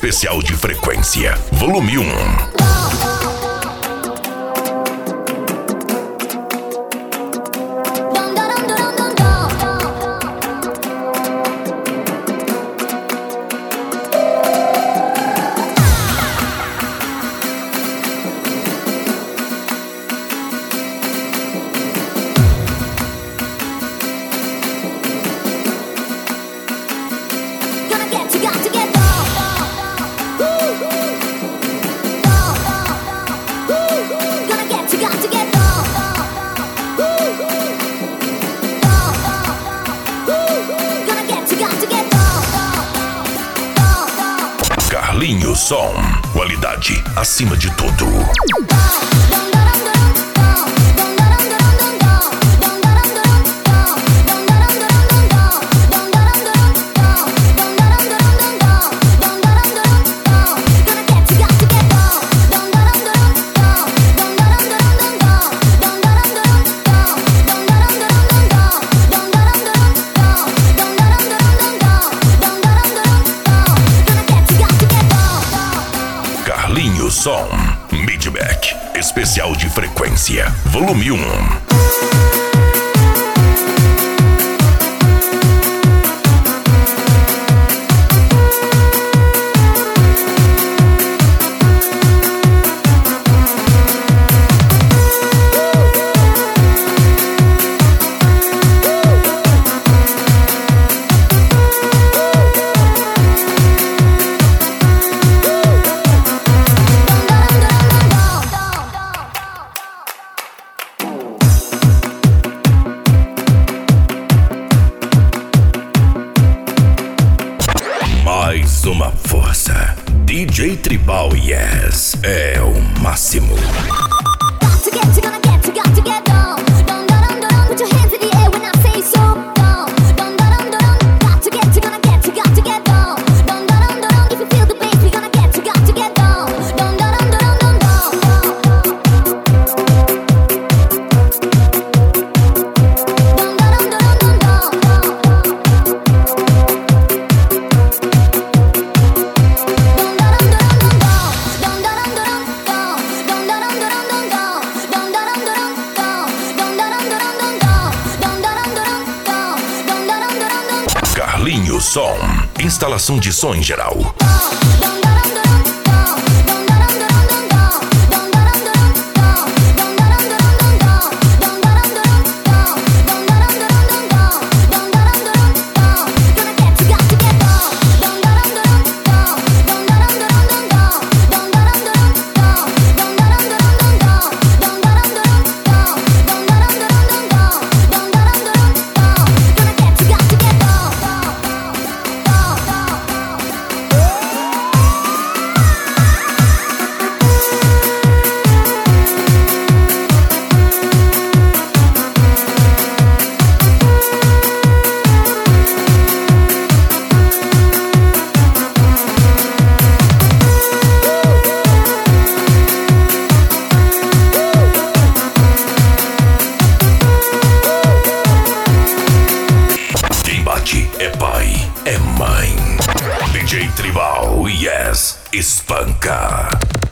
especial de frequência, volume 1. Carlinhos Som, qualidade acima de tudo. Carlinhos Som, Midback, especial de frequência, volume 1. Mais uma força. DJ Tribal Yes é o máximo. Carlinhos Som, instalação de som em geral. É pai, é mãe. DJ Tribal Yes, espanca.